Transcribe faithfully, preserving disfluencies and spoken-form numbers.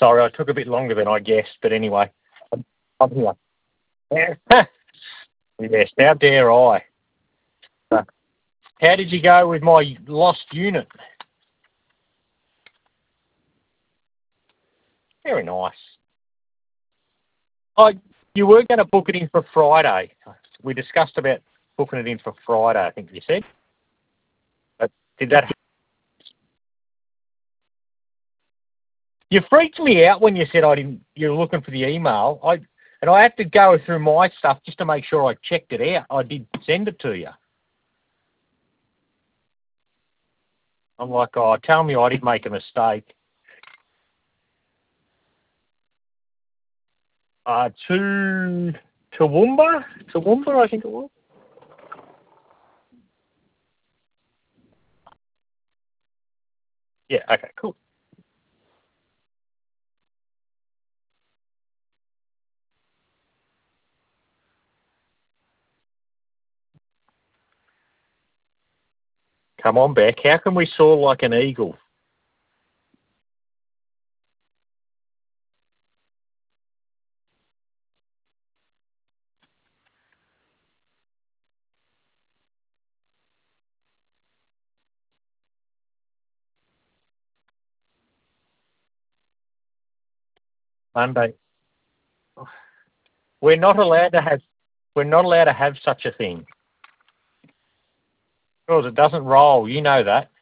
Sorry, I took a bit longer than I guessed, but anyway, I'm, I'm here. Yes, how dare I? Uh, How did you go with my lost unit? Very nice. Oh, you were going to book it in for Friday. We discussed about booking it in for Friday, I think you said. But did that... You freaked me out when you said I didn't. You're looking for the email. I and I had to go through my stuff just to make sure I checked it out. I did send it to you. I'm like, oh, tell me I didn't make a mistake. Uh, to Toowoomba, Toowoomba, I think it was. Yeah. Okay. Cool. Come on, Beck. How can we soar like an eagle? Monday. We're not allowed to have. We're not allowed to have such a thing. Because it doesn't roll. You know that.